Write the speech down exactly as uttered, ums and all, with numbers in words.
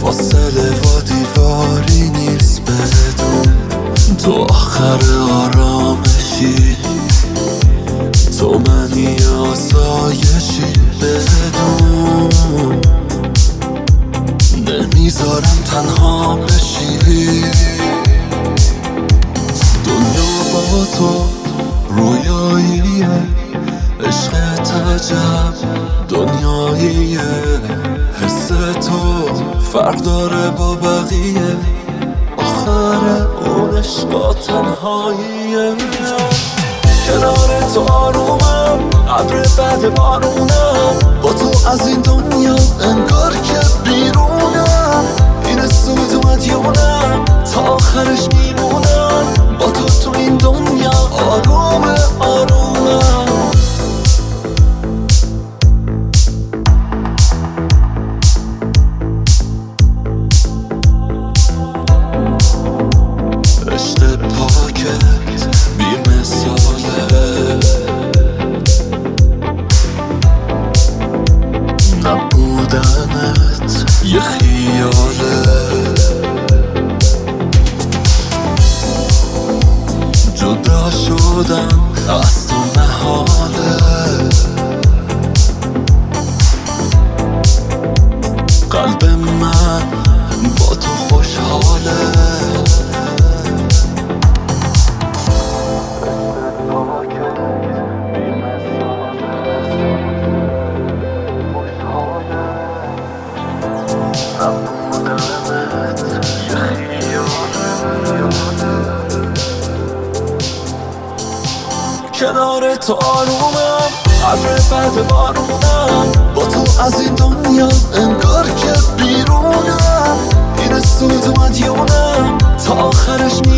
فاصله و دیواری نیست بدون تو آخر آرامشی، تو منی آسایشی بدون نمیذارم تنها بشی. دنیا با تو رویاییه، عشق عجب دنیاییه، حس تو فرق داره با بقیه، آخر اون عشقا تنهاییه. کنار تو آرومم، ابر بعد بارونم، با تو از این دنیا انگار که بیرونم. این سود و مدیونم، تا آخرش میمونم، با تو تو این دنیا آروم آرومم. عشق پاکت بی مثاله، نبودنت یه خیاله، جدا شدن از تو محاله، قلب من با تو خوشحاله. کنار تو آرومم، ابر بعد بارونم، با تو از این دنیا انگار که بیرونم. این سود و مدیونم، تا آخرش می